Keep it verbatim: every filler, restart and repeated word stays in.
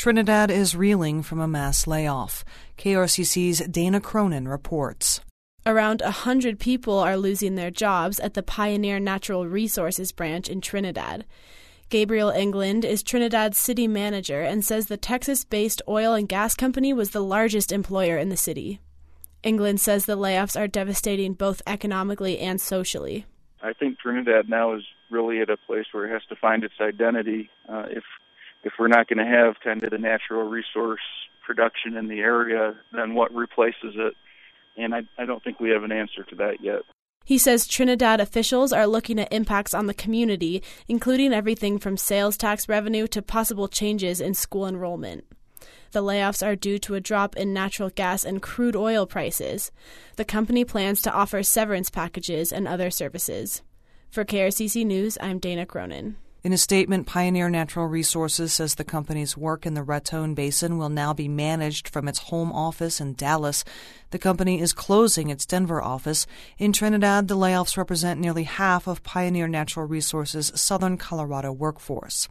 Trinidad is reeling from a mass layoff. K R C C's Dana Cronin reports. Around one hundred people are losing their jobs at the Pioneer Natural Resources branch in Trinidad. Gabriel England is Trinidad's city manager and says the Texas-based oil and gas company was the largest employer in the city. England says the layoffs are devastating both economically and socially. I think Trinidad now is really at a place where it has to find its identity. Uh, if if we're not going to have kind of the natural resource production in the area, then what replaces it? And I, I don't think we have an answer to that yet. He says Trinidad officials are looking at impacts on the community, including everything from sales tax revenue to possible changes in school enrollment. The layoffs are due to a drop in natural gas and crude oil prices. The company plans to offer severance packages and other services. For K R C C News, I'm Dana Cronin. In a statement, Pioneer Natural Resources says the company's work in the Raton Basin will now be managed from its home office in Dallas. The company is closing its Denver office. In Trinidad, the layoffs represent nearly half of Pioneer Natural Resources' southern Colorado workforce.